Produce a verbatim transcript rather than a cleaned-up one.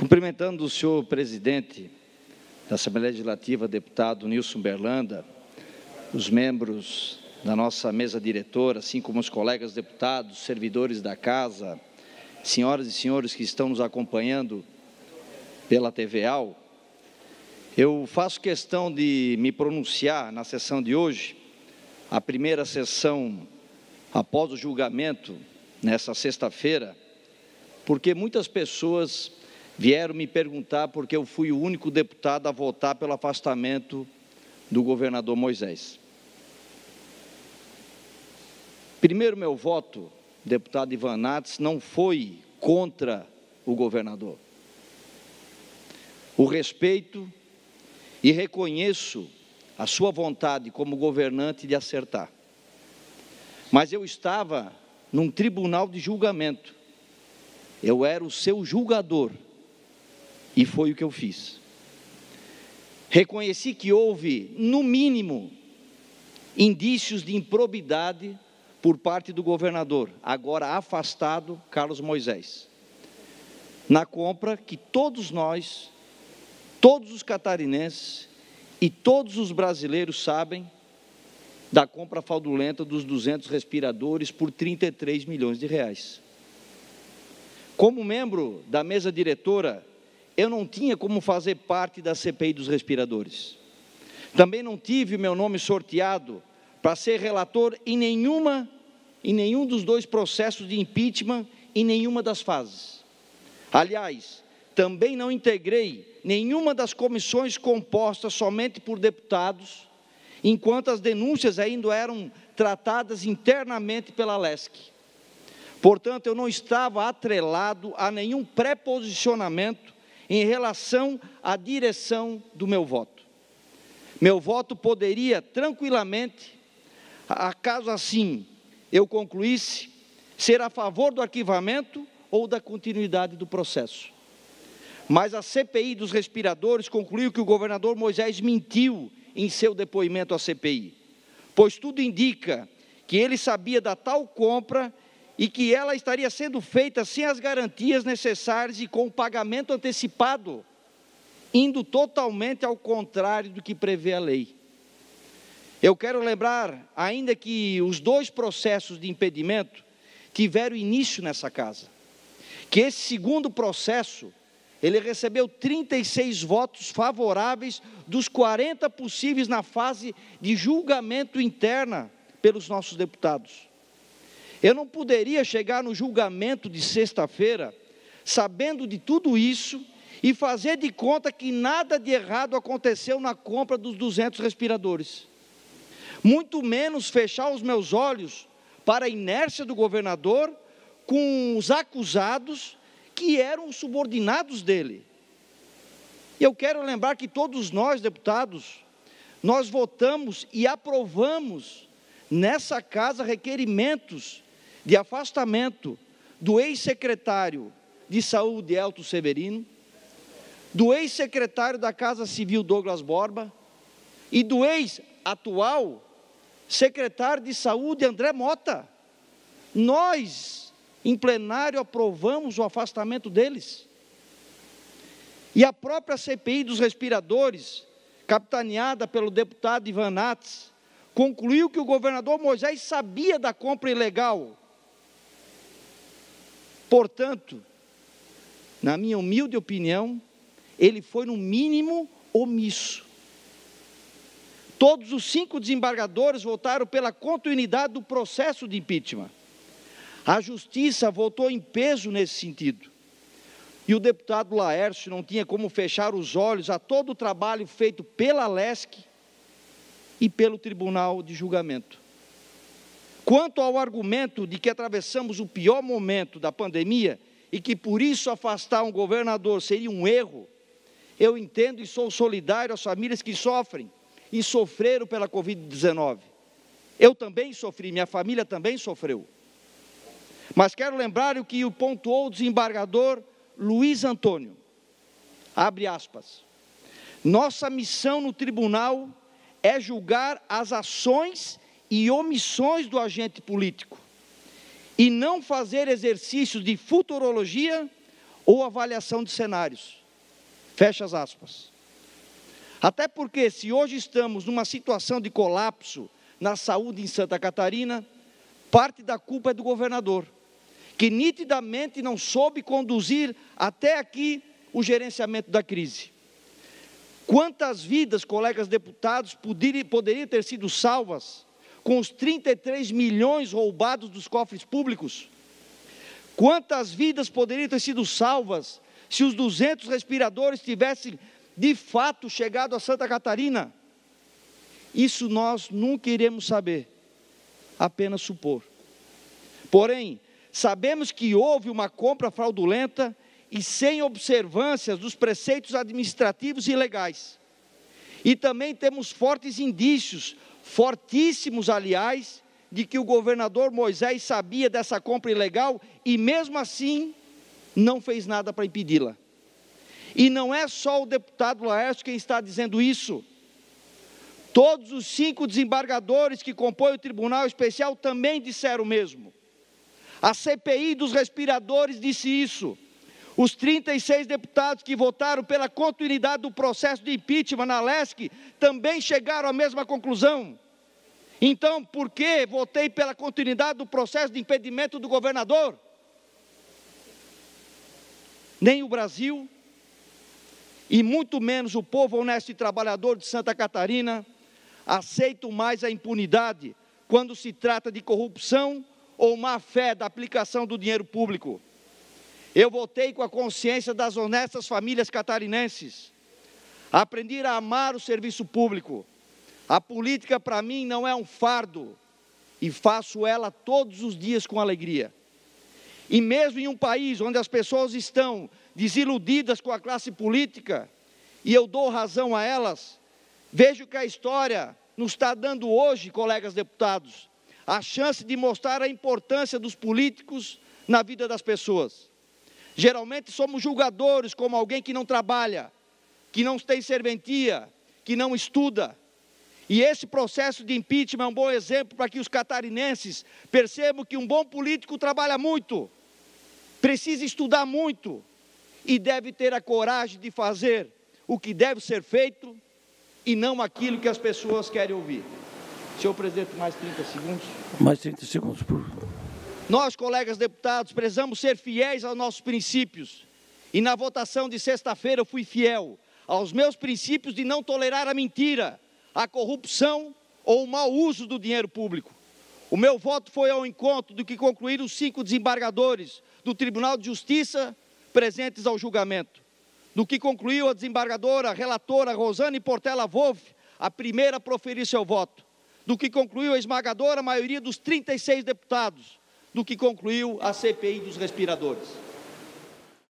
Cumprimentando o senhor presidente da Assembleia Legislativa, deputado Nilson Berlanda, os membros da nossa mesa diretora, assim como os colegas deputados, servidores da casa, senhoras e senhores que estão nos acompanhando pela T V AL, eu faço questão de me pronunciar na sessão de hoje, a primeira sessão após o julgamento, nessa sexta-feira, porque muitas pessoas vieram me perguntar porque eu fui o único deputado a votar pelo afastamento do governador Moisés. Primeiro, meu voto, deputado Ivan Nats, não foi contra o governador. O respeito e reconheço a sua vontade como governante de acertar. Mas eu estava num tribunal de julgamento. Eu era o seu julgador. E foi o que eu fiz. Reconheci que houve, no mínimo, indícios de improbidade por parte do governador, agora afastado, Carlos Moisés, na compra que todos nós, todos os catarinenses e todos os brasileiros sabem da compra fraudulenta dos duzentos respiradores por trinta e três milhões de reais. Como membro da mesa diretora, eu não tinha como fazer parte da C P I dos respiradores. Também não tive meu nome sorteado para ser relator em nenhuma, em nenhum dos dois processos de impeachment, em nenhuma das fases. Aliás, também não integrei nenhuma das comissões compostas somente por deputados, enquanto as denúncias ainda eram tratadas internamente pela Lesc. Portanto, eu não estava atrelado a nenhum pré-posicionamento em relação à direção do meu voto. Meu voto poderia tranquilamente, acaso assim eu concluísse, ser a favor do arquivamento ou da continuidade do processo. Mas a C P I dos respiradores concluiu que o governador Moisés mentiu em seu depoimento à C P I, pois tudo indica que ele sabia da tal compra e que ela estaria sendo feita sem as garantias necessárias e com o pagamento antecipado, indo totalmente ao contrário do que prevê a lei. Eu quero lembrar ainda que os dois processos de impedimento tiveram início nessa casa, que esse segundo processo, ele recebeu trinta e seis votos favoráveis dos quarenta possíveis na fase de julgamento interna pelos nossos deputados. Eu não poderia chegar no julgamento de sexta-feira, sabendo de tudo isso, e fazer de conta que nada de errado aconteceu na compra dos duzentos respiradores. Muito menos fechar os meus olhos para a inércia do governador com os acusados que eram os subordinados dele. Eu quero lembrar que todos nós, deputados, nós votamos e aprovamos nessa casa requerimentos de afastamento do ex-secretário de Saúde, Elton Severino, do ex-secretário da Casa Civil, Douglas Borba, e do ex-atual secretário de Saúde, André Mota. Nós, em plenário, aprovamos o afastamento deles. E a própria C P I dos respiradores, capitaneada pelo deputado Ivan Nats, concluiu que o governador Moisés sabia da compra ilegal. Portanto, na minha humilde opinião, ele foi no mínimo omisso. Todos os cinco desembargadores votaram pela continuidade do processo de impeachment. A justiça votou em peso nesse sentido. E o deputado Laércio não tinha como fechar os olhos a todo o trabalho feito pela Lesc e pelo Tribunal de Julgamento. Quanto ao argumento de que atravessamos o pior momento da pandemia e que por isso afastar um governador seria um erro, eu entendo e sou solidário às famílias que sofrem e sofreram pela covid dezenove. Eu também sofri, minha família também sofreu. Mas quero lembrar o que pontuou o desembargador Luiz Antônio, abre aspas, nossa missão no tribunal é julgar as ações e omissões do agente político, e não fazer exercícios de futurologia ou avaliação de cenários. Fecha as aspas. Até porque, se hoje estamos numa situação de colapso na saúde em Santa Catarina, parte da culpa é do governador, que nitidamente não soube conduzir até aqui o gerenciamento da crise. Quantas vidas, colegas deputados, poderiam, poderiam ter sido salvas com os trinta e três milhões roubados dos cofres públicos? Quantas vidas poderiam ter sido salvas se os duzentos respiradores tivessem, de fato, chegado a Santa Catarina? Isso nós nunca iremos saber, apenas supor. Porém, sabemos que houve uma compra fraudulenta e sem observâncias dos preceitos administrativos e legais. E também temos fortes indícios, fortíssimos aliás, de que o governador Moisés sabia dessa compra ilegal e mesmo assim não fez nada para impedi-la. E não é só o deputado Laércio quem está dizendo isso. Todos os cinco desembargadores que compõem o Tribunal Especial também disseram o mesmo. A C P I dos respiradores disse isso. Os trinta e seis deputados que votaram pela continuidade do processo de impeachment na Lesc também chegaram à mesma conclusão. Então, por que votei pela continuidade do processo de impedimento do governador? Nem o Brasil, e muito menos o povo honesto e trabalhador de Santa Catarina, aceitam mais a impunidade quando se trata de corrupção ou má-fé da aplicação do dinheiro público. Eu votei com a consciência das honestas famílias catarinenses. Aprendi a amar o serviço público. A política, para mim, não é um fardo, e faço ela todos os dias com alegria. E mesmo em um país onde as pessoas estão desiludidas com a classe política, e eu dou razão a elas, vejo que a história nos está dando hoje, colegas deputados, a chance de mostrar a importância dos políticos na vida das pessoas. Geralmente somos julgadores como alguém que não trabalha, que não tem serventia, que não estuda. E esse processo de impeachment é um bom exemplo para que os catarinenses percebam que um bom político trabalha muito, precisa estudar muito e deve ter a coragem de fazer o que deve ser feito e não aquilo que as pessoas querem ouvir. Senhor presidente, mais trinta segundos. Mais trinta segundos, por favor. Nós, colegas deputados, precisamos ser fiéis aos nossos princípios. E na votação de sexta-feira eu fui fiel aos meus princípios de não tolerar a mentira, a corrupção ou o mau uso do dinheiro público. O meu voto foi ao encontro do que concluíram os cinco desembargadores do Tribunal de Justiça presentes ao julgamento. Do que concluiu a desembargadora, a relatora Rosane Portela Wolff, a primeira a proferir seu voto. Do que concluiu a esmagadora maioria dos trinta e seis deputados. Do que concluiu a C P I dos respiradores.